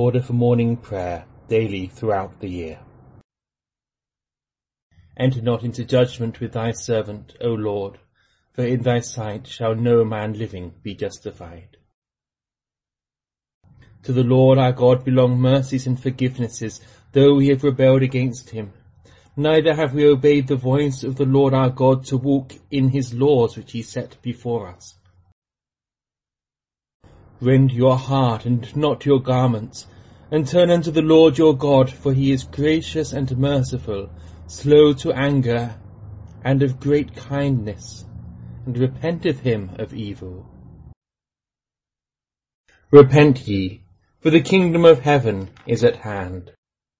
order for morning prayer daily throughout the year. Enter not into judgment with thy servant, O Lord, for in thy sight shall no man living be justified. To the Lord our God belong mercies and forgivenesses, though we have rebelled against him. Neither have we obeyed the voice of the Lord our God to walk in his laws which he set before us. Rend your heart and not your garments, and turn unto the Lord your God, for he is gracious and merciful, slow to anger, and of great kindness, and repenteth him of evil. Repent ye, for the kingdom of heaven is at hand.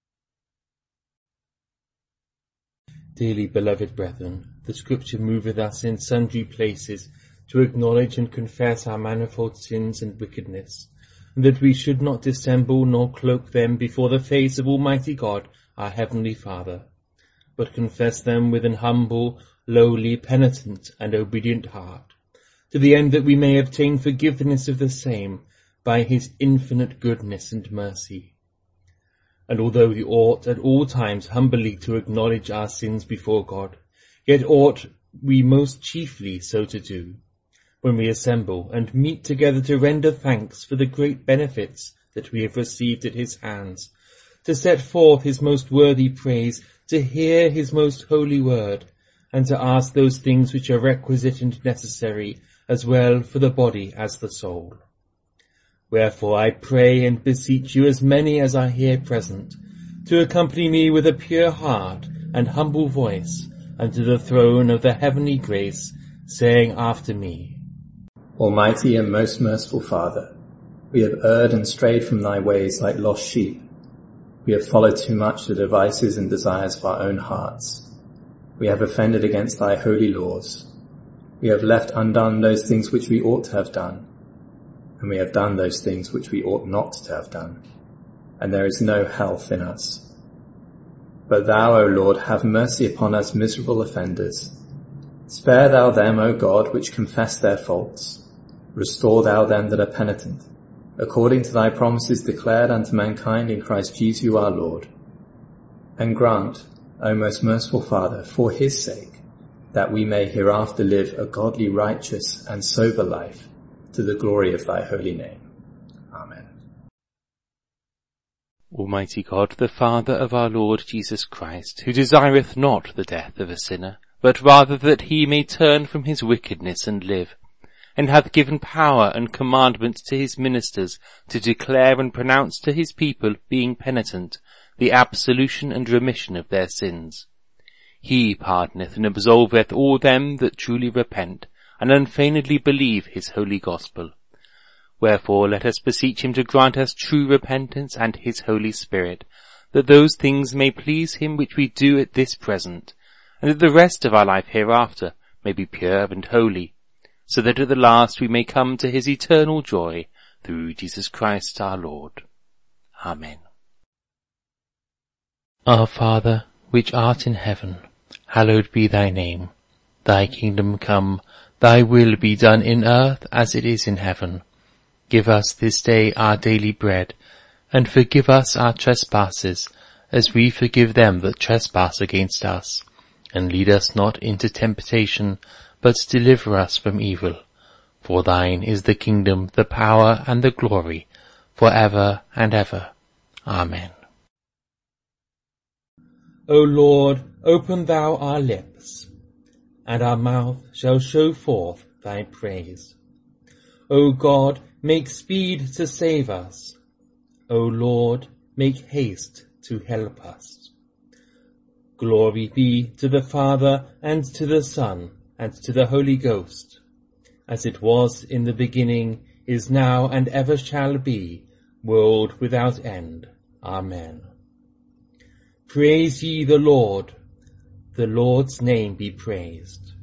Dearly beloved brethren, the Scripture moveth us in sundry places to acknowledge and confess our manifold sins and wickedness, and that we should not dissemble nor cloak them before the face of Almighty God, our Heavenly Father, but confess them with an humble, lowly, penitent, and obedient heart, to the end that we may obtain forgiveness of the same by his infinite goodness and mercy. And although we ought at all times humbly to acknowledge our sins before God, yet ought we most chiefly so to do, when we assemble and meet together to render thanks for the great benefits that we have received at his hands, to set forth his most worthy praise, to hear his most holy word, and to ask those things which are requisite and necessary, as well for the body as the soul. Wherefore I pray and beseech you, as many as are here present, to accompany me with a pure heart and humble voice unto the throne of the heavenly grace, saying after me, Almighty and most merciful Father, we have erred and strayed from thy ways like lost sheep. We have followed too much the devices and desires of our own hearts. We have offended against thy holy laws. We have left undone those things which we ought to have done, and we have done those things which we ought not to have done, and there is no health in us. But thou, O Lord, have mercy upon us miserable offenders. Spare thou them, O God, which confess their faults. Restore thou them that are penitent, according to thy promises declared unto mankind in Christ Jesus our Lord. And grant, O most merciful Father, for his sake, that we may hereafter live a godly, righteous, and sober life, to the glory of thy holy name. Amen. Almighty God, the Father of our Lord Jesus Christ, who desireth not the death of a sinner, but rather that he may turn from his wickedness and live, and hath given power and commandment to his ministers to declare and pronounce to his people, being penitent, the absolution and remission of their sins. He pardoneth and absolveth all them that truly repent, and unfeignedly believe his holy gospel. Wherefore let us beseech him to grant us true repentance and his Holy Spirit, that those things may please him which we do at this present, and that the rest of our life hereafter may be pure and holy, so that at the last we may come to his eternal joy, through Jesus Christ our Lord. Amen. Our Father, which art in heaven, hallowed be thy name. Thy kingdom come, thy will be done in earth as it is in heaven. Give us this day our daily bread, and forgive us our trespasses, as we forgive them that trespass against us. And lead us not into temptation, but deliver us from evil. For thine is the kingdom, the power, and the glory, for ever and ever. Amen. O Lord, open thou our lips, and our mouth shall show forth thy praise. O God, make speed to save us. O Lord, make haste to help us. Glory be to the Father, and to the Son, and to the Holy Ghost, as it was in the beginning, is now, and ever shall be, world without end. Amen. Praise ye the Lord. The Lord's name be praised.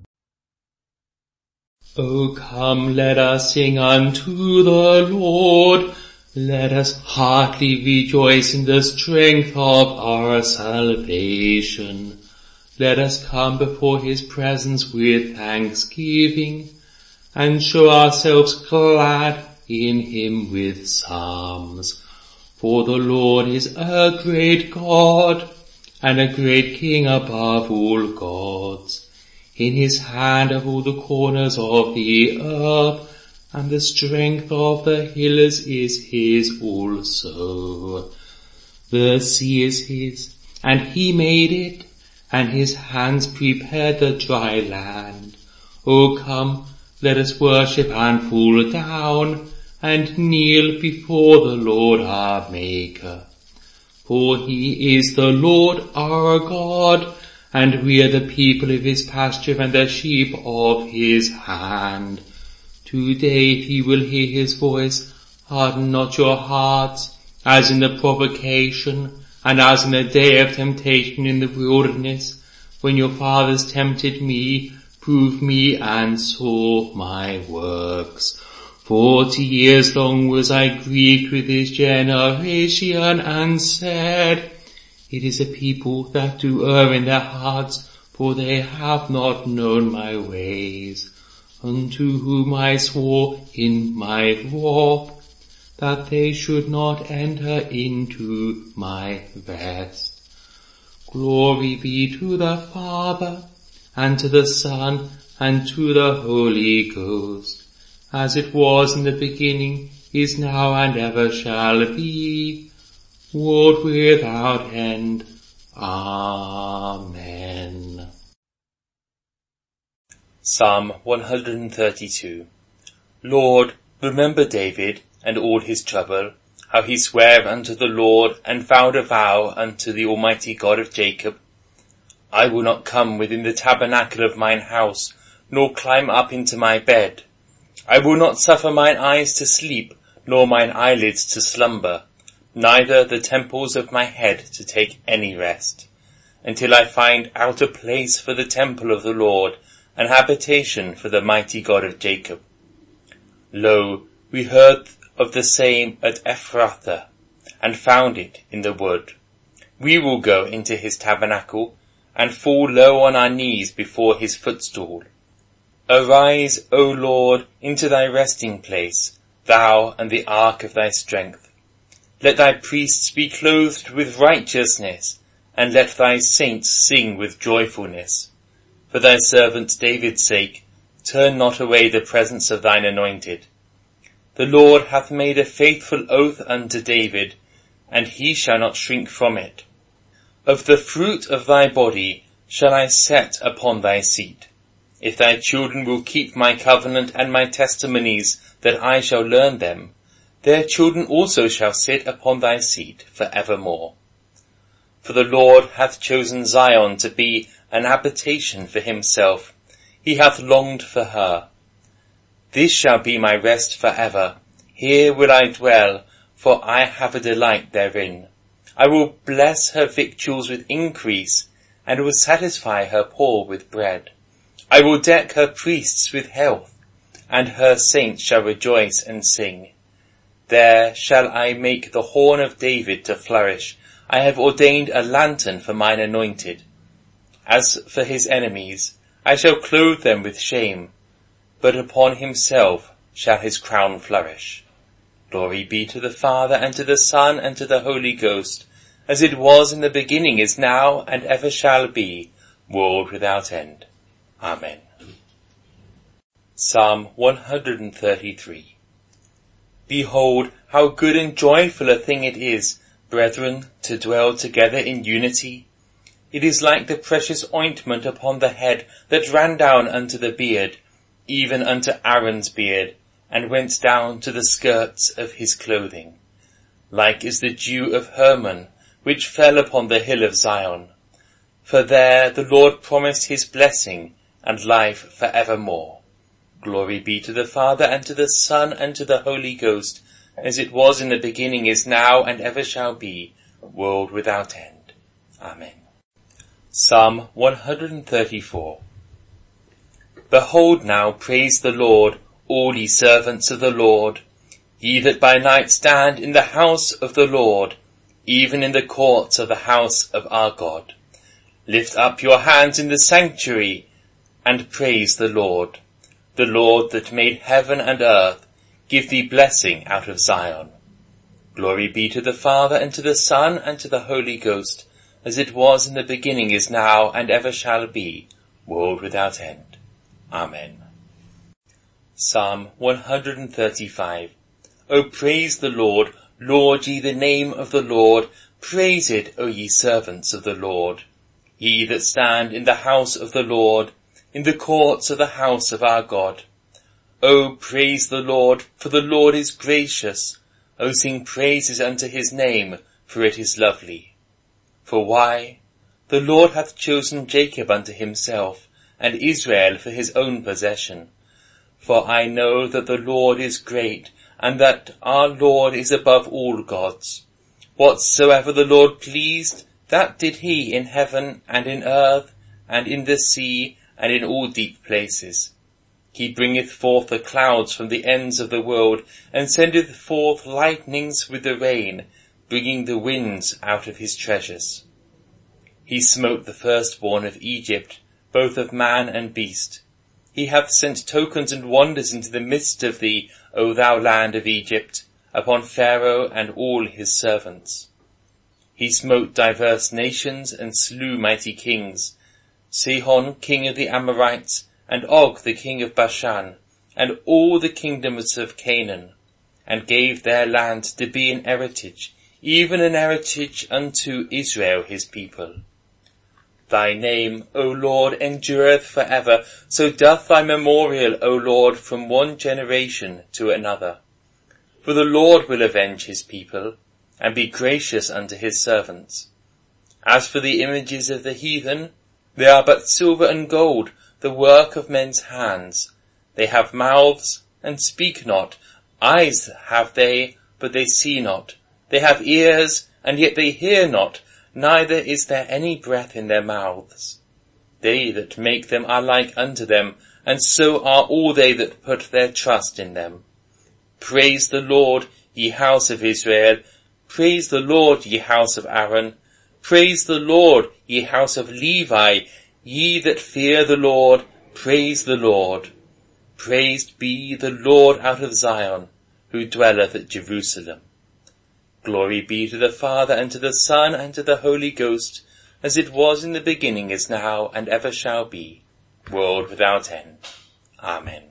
O come, let us sing unto the Lord. Let us heartily rejoice in the strength of our salvation. Let us come before his presence with thanksgiving, and show ourselves glad in him with psalms. For the Lord is a great God, and a great King above all gods. In his hand are all the corners of the earth, and the strength of the hills is his also. The sea is his, and he made it, and his hands prepared the dry land. O come, let us worship and fall down, and kneel before the Lord our Maker. For he is the Lord our God, and we are the people of his pasture and the sheep of his hand. Today if ye will hear his voice, harden not your hearts, as in the provocation, and as in the day of temptation in the wilderness, when your fathers tempted me, proved me, and saw my works. 40 years long was I grieved with this generation, and said, it is a people that do err in their hearts, for they have not known my ways, unto whom I swore in my wrath, that they should not enter into my rest. Glory be to the Father, and to the Son, and to the Holy Ghost, as it was in the beginning, is now, and ever shall be, world without end. Amen. Psalm 132. Lord, remember David and all his trouble, how he sware unto the Lord, and vowed a vow unto the Almighty God of Jacob. I will not come within the tabernacle of mine house, nor climb up into my bed. I will not suffer mine eyes to sleep, nor mine eyelids to slumber, neither the temples of my head to take any rest, until I find out a place for the temple of the Lord, an habitation for the mighty God of Jacob. Lo, we heard of the same at Ephrathah, and found it in the wood. We will go into his tabernacle, and fall low on our knees before his footstool. Arise, O Lord, into thy resting place, thou and the ark of thy strength. Let thy priests be clothed with righteousness, and let thy saints sing with joyfulness. For thy servant David's sake, turn not away the presence of thine anointed. The Lord hath made a faithful oath unto David, and he shall not shrink from it. Of the fruit of thy body shall I set upon thy seat. If thy children will keep my covenant and my testimonies, that I shall learn them, their children also shall sit upon thy seat for evermore. For the Lord hath chosen Zion to be an habitation for himself. He hath longed for her. This shall be my rest for ever. Here will I dwell, for I have a delight therein. I will bless her victuals with increase, and will satisfy her poor with bread. I will deck her priests with health, and her saints shall rejoice and sing. There shall I make the horn of David to flourish. I have ordained a lantern for mine anointed. As for his enemies, I shall clothe them with shame, but upon himself shall his crown flourish. Glory be to the Father, and to the Son, and to the Holy Ghost, as it was in the beginning, is now, and ever shall be, world without end. Amen. Psalm 133. Behold, how good and joyful a thing it is, brethren, to dwell together in unity. It is like the precious ointment upon the head that ran down unto the beard, even unto Aaron's beard, and went down to the skirts of his clothing. Like is the dew of Hermon, which fell upon the hill of Zion. For there the Lord promised his blessing and life for evermore. Glory be to the Father, and to the Son, and to the Holy Ghost, as it was in the beginning, is now, and ever shall be, world without end. Amen. Psalm 134. Behold now, praise the Lord, all ye servants of the Lord, ye that by night stand in the house of the Lord, even in the courts of the house of our God. Lift up your hands in the sanctuary, and praise the Lord that made heaven and earth. Give thee blessing out of Zion. Glory be to the Father, and to the Son, and to the Holy Ghost, as it was in the beginning, is now, and ever shall be, world without end. Amen. Psalm 135. O praise the Lord, laud ye the name of the Lord, praise it, O ye servants of the Lord. Ye that stand in the house of the Lord, in the courts of the house of our God. O praise the Lord, for the Lord is gracious. O sing praises unto his name, for it is lovely. For why? The Lord hath chosen Jacob unto himself, and Israel for his own possession. For I know that the Lord is great, and that our Lord is above all gods. Whatsoever the Lord pleased, that did he in heaven and in earth, and in the sea, and in all deep places. He bringeth forth the clouds from the ends of the world, and sendeth forth lightnings with the rain, bringing the winds out of his treasures. He smote the firstborn of Egypt, both of man and beast. He hath sent tokens and wonders into the midst of thee, O thou land of Egypt, upon Pharaoh and all his servants. He smote diverse nations, and slew mighty kings, Sihon king of the Amorites, and Og the king of Bashan, and all the kingdoms of Canaan, and gave their land to be an heritage, even an heritage unto Israel his people. Thy name, O Lord, endureth for ever, so doth thy memorial, O Lord, from one generation to another. For the Lord will avenge his people, and be gracious unto his servants. As for the images of the heathen, they are but silver and gold, the work of men's hands. They have mouths, and speak not. Eyes have they, but they see not. They have ears, and yet they hear not, neither is there any breath in their mouths. They that make them are like unto them, and so are all they that put their trust in them. Praise the Lord, ye house of Israel. Praise the Lord, ye house of Aaron. Praise the Lord, ye house of Levi. Ye that fear the Lord, praise the Lord. Praised be the Lord out of Zion, who dwelleth at Jerusalem. Glory be to the Father, and to the Son, and to the Holy Ghost, as it was in the beginning, is now, and ever shall be, world without end. Amen.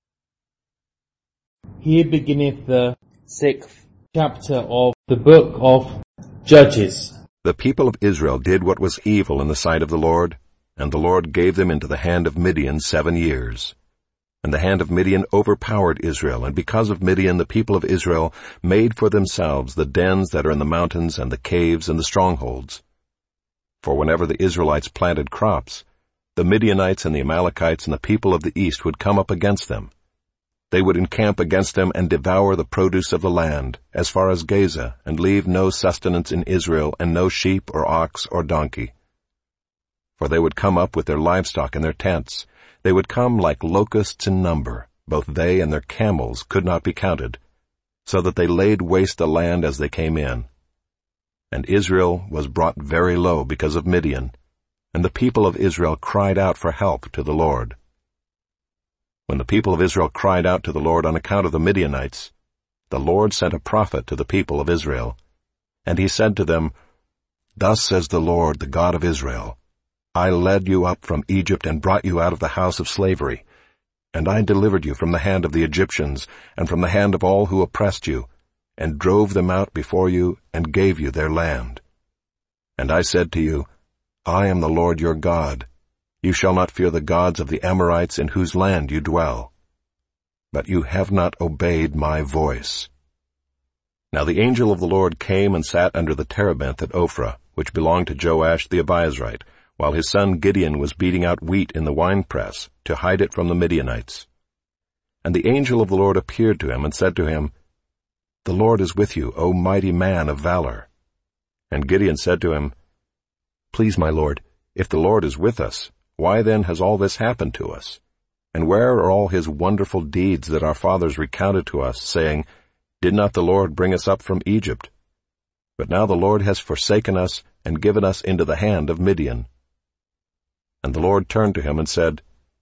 Here beginneth the 6th chapter of the book of Judges. The people of Israel did what was evil in the sight of the Lord, and the Lord gave them into the hand of Midian 7 years. And the hand of Midian overpowered Israel, and because of Midian the people of Israel made for themselves the dens that are in the mountains, and the caves, and the strongholds. For whenever the Israelites planted crops, the Midianites and the Amalekites and the people of the east would come up against them. They would encamp against them and devour the produce of the land, as far as Gaza, and leave no sustenance in Israel, and no sheep or ox or donkey. For they would come up with their livestock and their tents. They would come like locusts in number. Both they and their camels could not be counted, so that they laid waste the land as they came in. And Israel was brought very low because of Midian, and the people of Israel cried out for help to the Lord. When the people of Israel cried out to the Lord on account of the Midianites, the Lord sent a prophet to the people of Israel, and he said to them, Thus says the Lord, the God of Israel, I led you up from Egypt and brought you out of the house of slavery, and I delivered you from the hand of the Egyptians and from the hand of all who oppressed you, and drove them out before you and gave you their land. And I said to you, I am the Lord your God. You shall not fear the gods of the Amorites in whose land you dwell. But you have not obeyed my voice. Now the angel of the Lord came and sat under the terebinth at Ophrah, which belonged to Joash the Abiezrite, while his son Gideon was beating out wheat in the winepress to hide it from the Midianites. And the angel of the Lord appeared to him and said to him, The Lord is with you, O mighty man of valor. And Gideon said to him, Please, my Lord, if the Lord is with us, why then has all this happened to us? And where are all his wonderful deeds that our fathers recounted to us, saying, Did not the Lord bring us up from Egypt? But now the Lord has forsaken us and given us into the hand of Midian. And the Lord turned to him and said,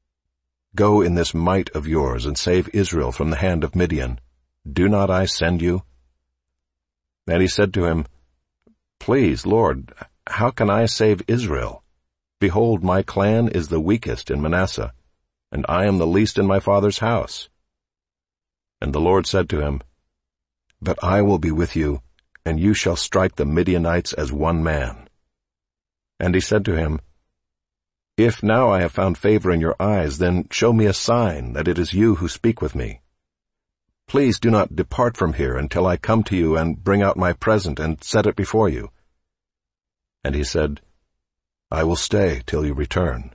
Go in this might of yours and save Israel from the hand of Midian. Do not I send you? And he said to him, Please, Lord, how can I save Israel? Behold, my clan is the weakest in Manasseh, and I am the least in my father's house. And the Lord said to him, But I will be with you, and you shall strike the Midianites as one man. And he said to him, If now I have found favor in your eyes, then show me a sign that it is you who speak with me. Please do not depart from here until I come to you and bring out my present and set it before you. And he said, I will stay till you return.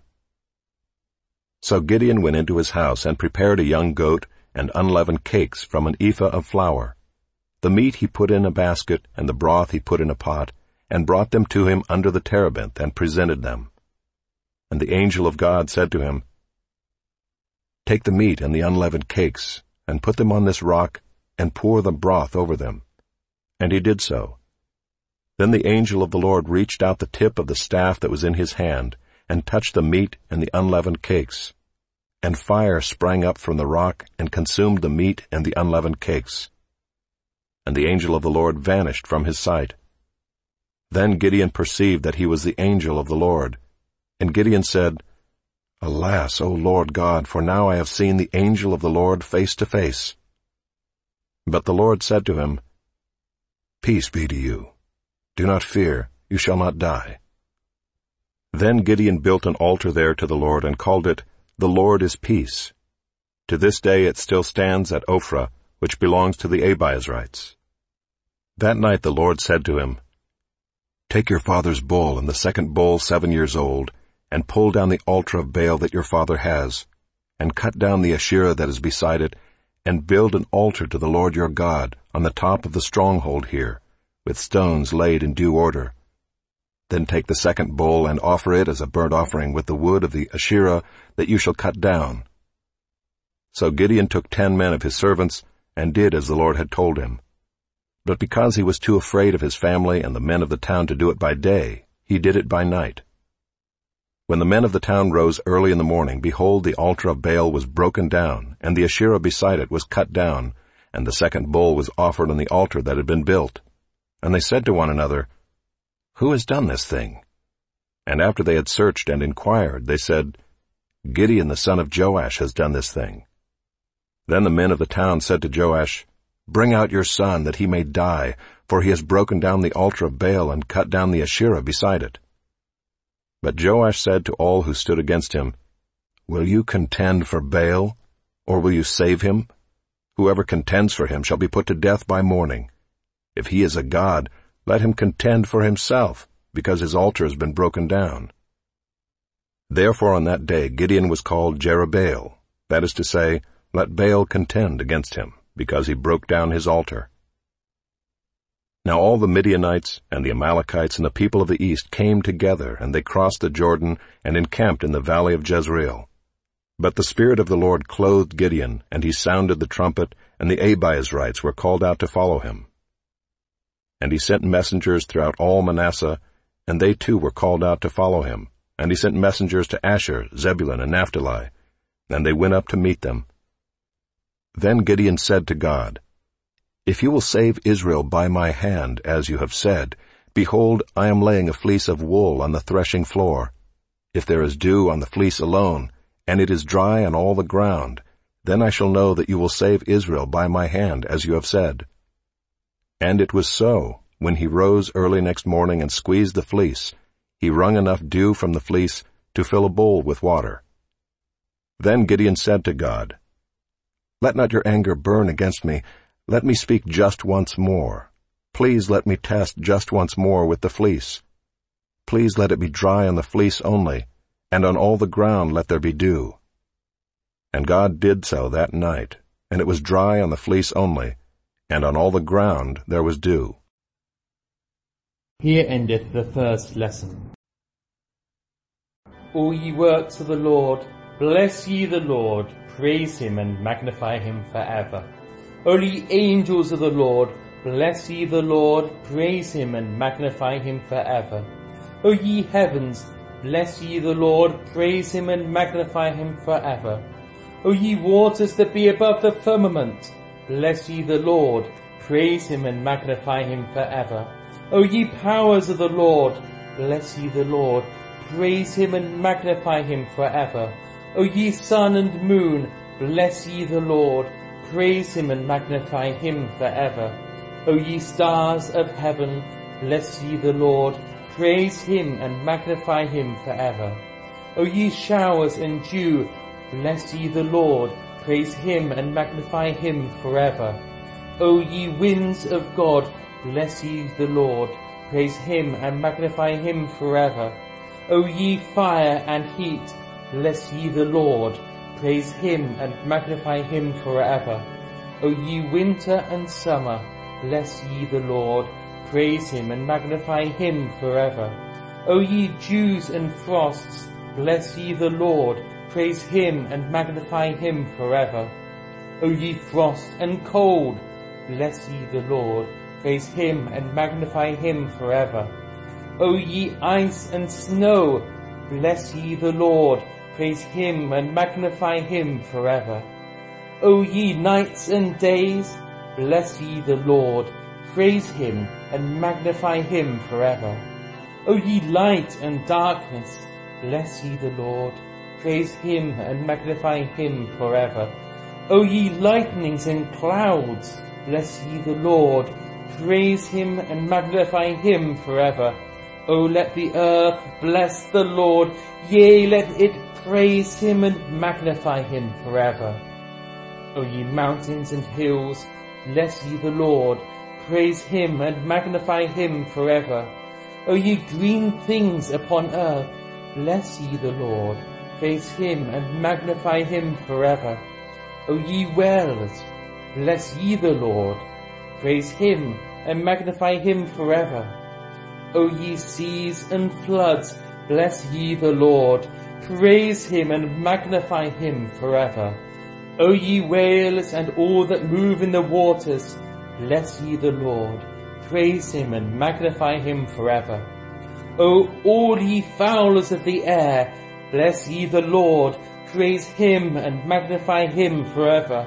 So Gideon went into his house and prepared a young goat and unleavened cakes from an ephah of flour. The meat he put in a basket, and the broth he put in a pot, and brought them to him under the terebinth, and presented them. And the angel of God said to him, Take the meat and the unleavened cakes, and put them on this rock, and pour the broth over them. And he did so. Then the angel of the Lord reached out the tip of the staff that was in his hand, and touched the meat and the unleavened cakes. And fire sprang up from the rock, and consumed the meat and the unleavened cakes. And the angel of the Lord vanished from his sight. Then Gideon perceived that he was the angel of the Lord. And Gideon said, Alas, O Lord God, for now I have seen the angel of the Lord face to face. But the Lord said to him, Peace be to you. Do not fear, you shall not die. Then Gideon built an altar there to the Lord and called it, The Lord is Peace. To this day it still stands at Ophrah, which belongs to the Abiezrites. That night the Lord said to him, Take your father's bull and the second bull 7 years old, and pull down the altar of Baal that your father has, and cut down the Asherah that is beside it, and build an altar to the Lord your God on the top of the stronghold here, with stones laid in due order. Then take the second bull and offer it as a burnt offering with the wood of the Asherah that you shall cut down. So Gideon took 10 men of his servants, and did as the Lord had told him. But because he was too afraid of his family and the men of the town to do it by day, he did it by night. When the men of the town rose early in the morning, behold, the altar of Baal was broken down, and the Asherah beside it was cut down, and the second bull was offered on the altar that had been built. And they said to one another, Who has done this thing? And after they had searched and inquired, they said, Gideon the son of Joash has done this thing. Then the men of the town said to Joash, Bring out your son, that he may die, for he has broken down the altar of Baal and cut down the Asherah beside it. But Joash said to all who stood against him, Will you contend for Baal, or will you save him? Whoever contends for him shall be put to death by morning. If he is a god, let him contend for himself, because his altar has been broken down. Therefore on that day Gideon was called Jerubbaal, that is to say, Let Baal contend against him, because he broke down his altar. Now all the Midianites and the Amalekites and the people of the east came together, and they crossed the Jordan and encamped in the valley of Jezreel. But the Spirit of the Lord clothed Gideon, and he sounded the trumpet, and the Abiezrites were called out to follow him. And he sent messengers throughout all Manasseh, and they too were called out to follow him. And he sent messengers to Asher, Zebulun, and Naphtali, and they went up to meet them. Then Gideon said to God, If you will save Israel by my hand, as you have said, behold, I am laying a fleece of wool on the threshing floor. If there is dew on the fleece alone, and it is dry on all the ground, then I shall know that you will save Israel by my hand, as you have said. And it was so, when he rose early next morning and squeezed the fleece, he wrung enough dew from the fleece to fill a bowl with water. Then Gideon said to God, Let not your anger burn against me. Let me speak just once more. Please let me test just once more with the fleece. Please let it be dry on the fleece only, and on all the ground let there be dew. And God did so that night, and it was dry on the fleece only, and on all the ground there was dew. Here endeth the first lesson. All ye works of the Lord, bless ye the Lord, praise him and magnify him forever. O ye angels of the Lord, bless ye the Lord, praise him and magnify him forever. O ye heavens, bless ye the Lord, praise him and magnify him forever. O ye waters that be above the firmament, bless ye the Lord, praise him and magnify him forever. O ye powers of the Lord, bless ye the Lord, praise him and magnify him forever. O ye sun and moon, bless ye the Lord, praise him and magnify him forever. O ye stars of heaven, bless ye the Lord, praise him and magnify him forever. O ye showers and dew, bless ye the Lord, praise him and magnify him forever. O ye winds of God, bless ye the Lord, praise him and magnify him forever. O ye fire and heat, bless ye the Lord, praise him and magnify him forever. O ye winter and summer, bless ye the Lord, praise him and magnify him forever. O ye dews and frosts, bless ye the Lord, praise him and magnify him forever. O ye frost and cold, bless ye the Lord, praise him and magnify him forever. O ye ice and snow, bless ye the Lord, praise him and magnify him forever. O ye nights and days, bless ye the Lord, praise him and magnify him forever. O ye light and darkness, bless ye the Lord, praise him and magnify him forever. O ye lightnings and clouds, bless ye the Lord, praise him and magnify him forever. O let the earth bless the Lord, yea, let it praise him and magnify him forever. O ye mountains and hills, bless ye the Lord, praise him and magnify him forever. O ye green things upon earth, bless ye the Lord, praise him and magnify him forever. O ye wells, bless ye the Lord, praise him and magnify him forever. O ye seas and floods, bless ye the Lord, praise him and magnify him forever. O ye whales and all that move in the waters, bless ye the Lord, praise him and magnify him forever. O all ye fowlers of the air, bless ye the Lord, praise him and magnify him forever.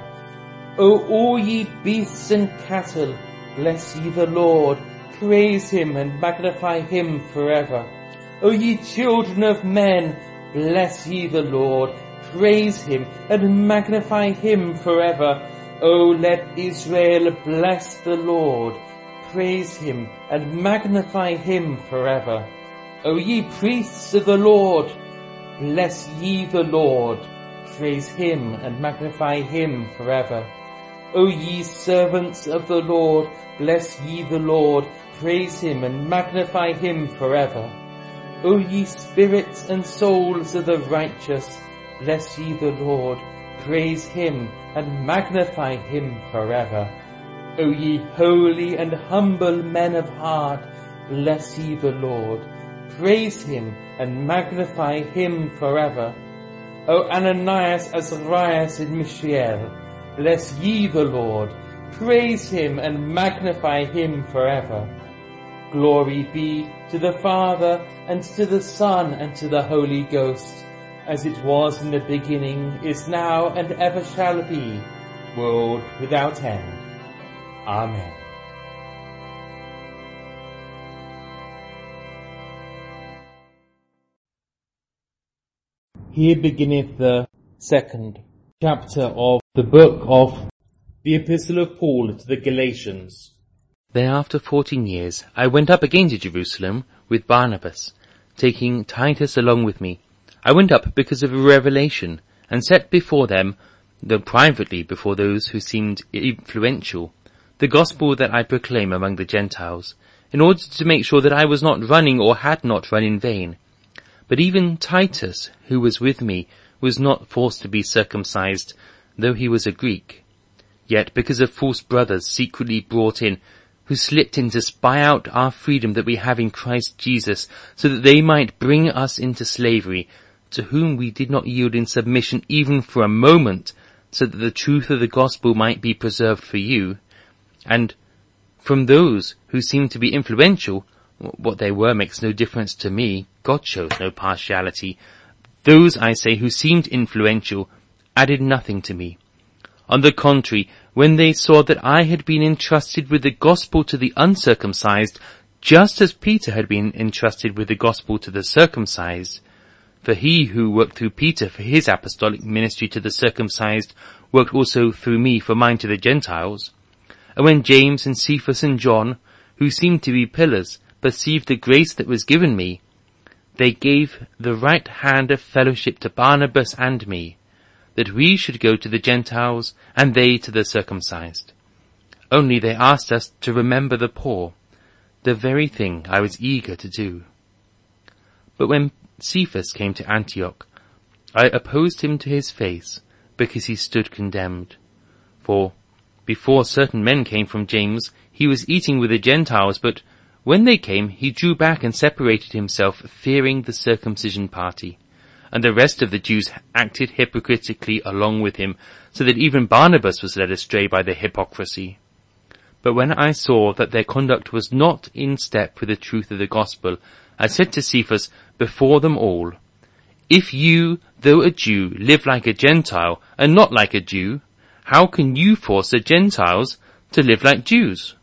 O all ye beasts and cattle, bless ye the Lord, praise him and magnify him forever. O ye children of men, bless ye the Lord, praise him and magnify him forever. O let Israel bless the Lord, praise him and magnify him forever. O ye priests of the Lord, bless ye the Lord, praise him and magnify him forever. O ye servants of the Lord, bless ye the Lord, praise him and magnify him forever. O ye spirits and souls of the righteous, bless ye the Lord, praise him and magnify him forever. O ye holy and humble men of heart, bless ye the Lord, praise him and magnify him forever. O Ananias, Azarias, and Mishael, bless ye the Lord, praise him and magnify him forever. Glory be to the Father, and to the Son, and to the Holy Ghost, as it was in the beginning, is now, and ever shall be, world without end. Amen. Here beginneth the second chapter of the book of the Epistle of Paul to the Galatians. Then after 14 years I went up again to Jerusalem with Barnabas, taking Titus along with me. I went up because of a revelation, and set before them, though privately before those who seemed influential, the gospel that I proclaim among the Gentiles, in order to make sure that I was not running or had not run in vain. But even Titus, who was with me, was not forced to be circumcised, though he was a Greek. Yet because of false brothers secretly brought in, who slipped in to spy out our freedom that we have in Christ Jesus, so that they might bring us into slavery, to whom we did not yield in submission even for a moment, so that the truth of the gospel might be preserved for you. And from those who seemed to be influential, what they were makes no difference to me. God shows no partiality. Those, I say, who seemed influential added nothing to me. On the contrary, when they saw that I had been entrusted with the gospel to the uncircumcised, just as Peter had been entrusted with the gospel to the circumcised, for he who worked through Peter for his apostolic ministry to the circumcised worked also through me for mine to the Gentiles. And when James and Cephas and John, who seemed to be pillars, perceived the grace that was given me, they gave the right hand of fellowship to Barnabas and me, that we should go to the Gentiles and they to the circumcised. Only they asked us to remember the poor, the very thing I was eager to do. But when Cephas came to Antioch, I opposed him to his face, because he stood condemned. For before certain men came from James, he was eating with the Gentiles, but when they came, he drew back and separated himself, fearing the circumcision party. And the rest of the Jews acted hypocritically along with him, so that even Barnabas was led astray by their hypocrisy. But when I saw that their conduct was not in step with the truth of the gospel, I said to Cephas before them all, "If you, though a Jew, live like a Gentile and not like a Jew, how can you force the Gentiles to live like Jews?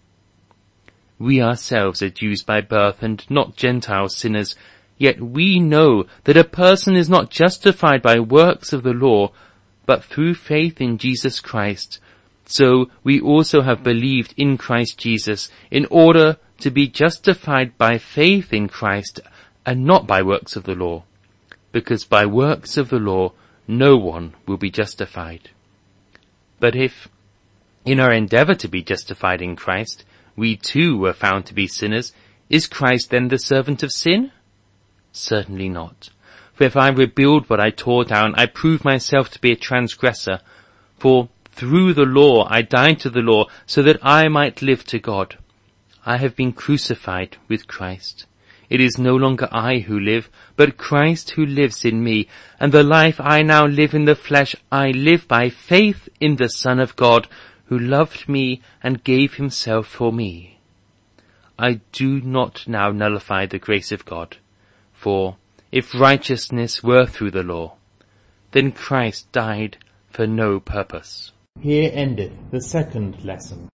We ourselves are Jews by birth and not Gentile sinners, yet we know that a person is not justified by works of the law, but through faith in Jesus Christ. So we also have believed in Christ Jesus, in order to be justified by faith in Christ, and not by works of the law, because by works of the law no one will be justified. But if, in our endeavour to be justified in Christ, we too were found to be sinners, is Christ then the servant of sin? Certainly not. For if I rebuild what I tore down, I prove myself to be a transgressor. For through the law I died to the law, so that I might live to God. I have been crucified with Christ. It is no longer I who live, but Christ who lives in me, and the life I now live in the flesh I live by faith in the Son of God, who loved me and gave himself for me. I do not now nullify the grace of God, for if righteousness were through the law, then Christ died for no purpose." Here endeth the second lesson.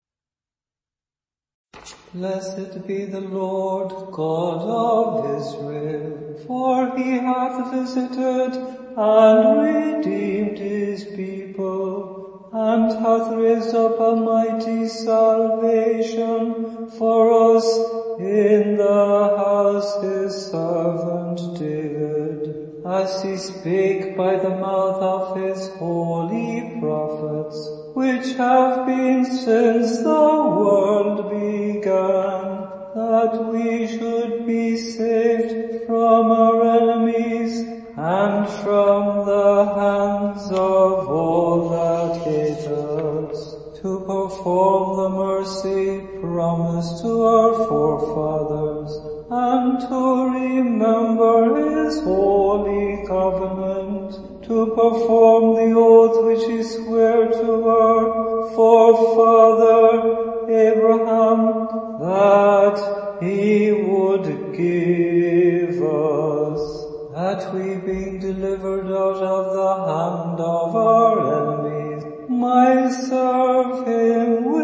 Blessed be the Lord God of Israel, for he hath visited and redeemed his people, and hath raised up a mighty salvation for us in the house his servant David, as he spake by the mouth of his holy prophets, which have been since the world began, that we should be saved from our enemies and from the hands of all that hate us, to perform the mercy promised to our forefathers, and to remember his holy covenant, to perform the oath which he sware to our forefather Abraham, that he would give us, that we, being delivered out of the hand of our enemies, might serve him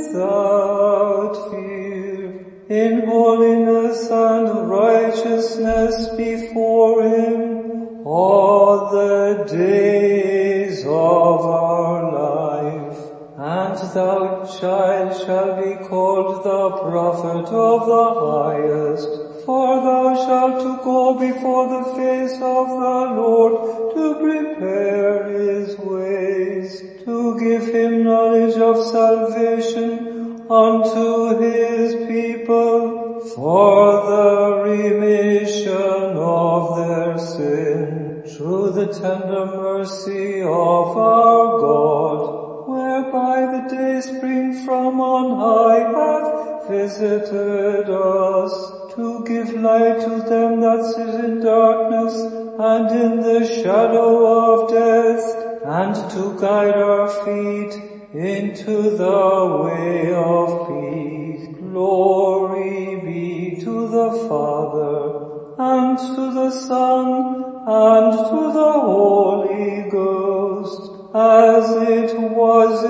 without fear, in holiness and righteousness before him all the days of our life. And thou, child, shalt be called the prophet of the highest, for thou shalt to go before the face of the Lord, to prepare his ways, to give him knowledge of salvation unto his people, for the remission of their sin, through the tender mercy of our God, whereby the day spring from on high hath visited us, to give light to them that sit in darkness and in the shadow of death, and to guide our feet into the way of peace. Glory be to the Father, and to the Son, and to the Holy Ghost, as it was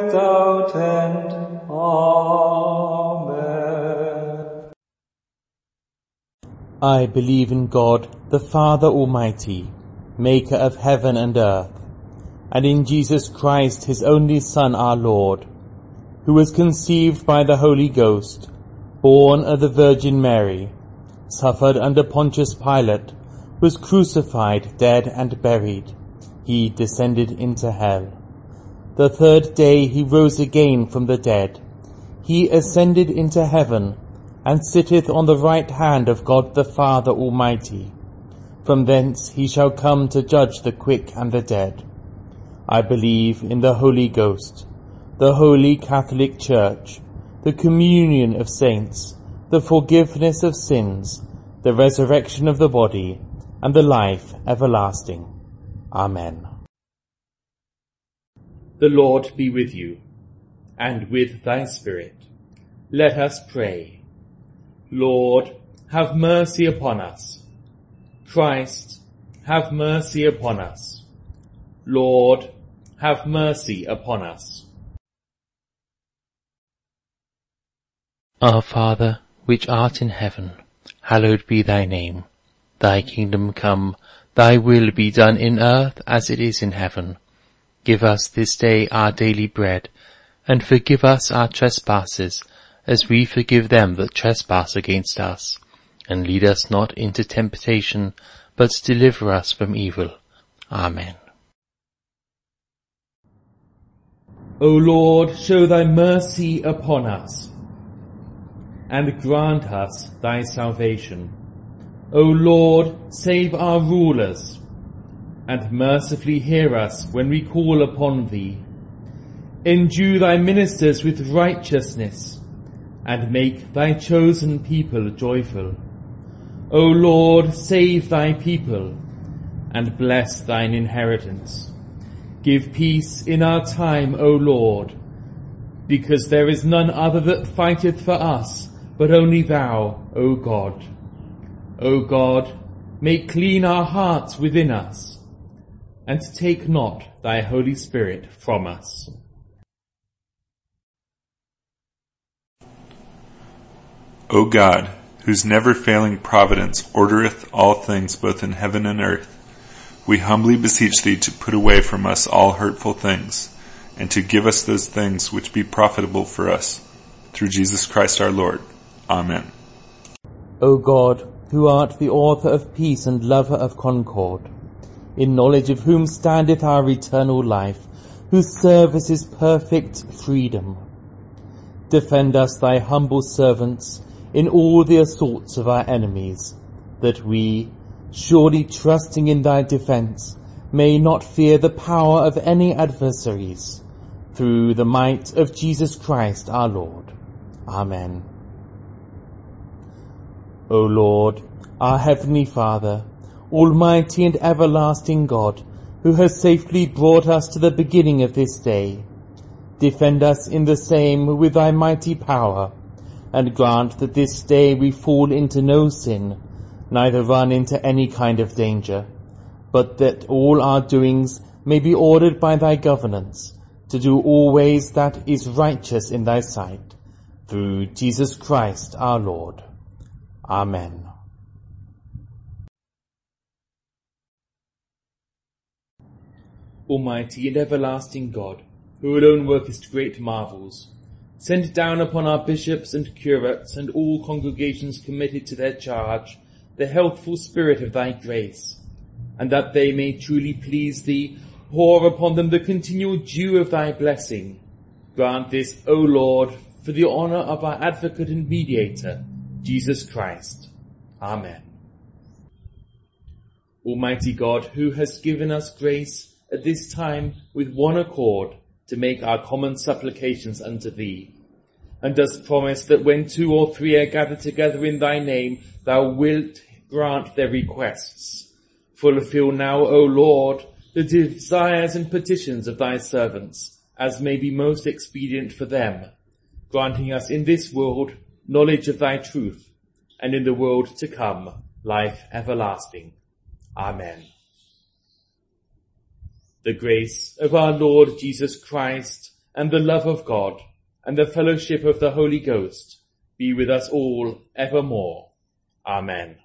without end. Amen. I believe in God, the Father Almighty, maker of heaven and earth, and in Jesus Christ, his only Son, our Lord, who was conceived by the Holy Ghost, born of the Virgin Mary, suffered under Pontius Pilate, was crucified, dead, and buried. He descended into hell. The third day he rose again from the dead. He ascended into heaven, and sitteth on the right hand of God the Father Almighty. From thence he shall come to judge the quick and the dead. I believe in the Holy Ghost, the Holy Catholic Church, the communion of saints, the forgiveness of sins, the resurrection of the body, and the life everlasting. Amen. The Lord be with you, and with thy spirit. Let us pray. Lord, have mercy upon us. Christ, have mercy upon us. Lord, have mercy upon us. Our Father, which art in heaven, hallowed be thy name. Thy kingdom come, thy will be done in earth as it is in heaven. Give us this day our daily bread, and forgive us our trespasses, as we forgive them that trespass against us. And lead us not into temptation, but deliver us from evil. Amen. O Lord, show thy mercy upon us, and grant us thy salvation. O Lord, save our rulers, and mercifully hear us when we call upon thee. Endue thy ministers with righteousness, and make thy chosen people joyful. O Lord, save thy people, and bless thine inheritance. Give peace in our time, O Lord, because there is none other that fighteth for us, but only thou, O God. O God, make clean our hearts within us, and take not thy Holy Spirit from us. O God, whose never-failing providence ordereth all things both in heaven and earth, we humbly beseech thee to put away from us all hurtful things, and to give us those things which be profitable for us, through Jesus Christ our Lord. Amen. O God, who art the author of peace and lover of concord, in knowledge of whom standeth our eternal life, whose service is perfect freedom, defend us, thy humble servants, in all the assaults of our enemies, that we, surely trusting in thy defence, may not fear the power of any adversaries, through the might of Jesus Christ our Lord. Amen. O Lord, our heavenly Father, almighty and everlasting God, who has safely brought us to the beginning of this day, defend us in the same with thy mighty power, and grant that this day we fall into no sin, neither run into any kind of danger, but that all our doings may be ordered by thy governance, to do always that is righteous in thy sight, through Jesus Christ our Lord. Amen. Almighty and everlasting God, who alone workest great marvels, send down upon our bishops and curates and all congregations committed to their charge the healthful spirit of thy grace, and that they may truly please thee, pour upon them the continual dew of thy blessing. Grant this, O Lord, for the honour of our advocate and mediator, Jesus Christ. Amen. Almighty God, who hast given us grace at this time with one accord to make our common supplications unto thee, and dost promise that when 2 or 3 are gathered together in thy name, thou wilt grant their requests. Fulfill now, O Lord, the desires and petitions of thy servants, as may be most expedient for them, granting us in this world knowledge of thy truth, and in the world to come life everlasting. Amen. The grace of our Lord Jesus Christ, and the love of God, and the fellowship of the Holy Ghost be with us all evermore. Amen.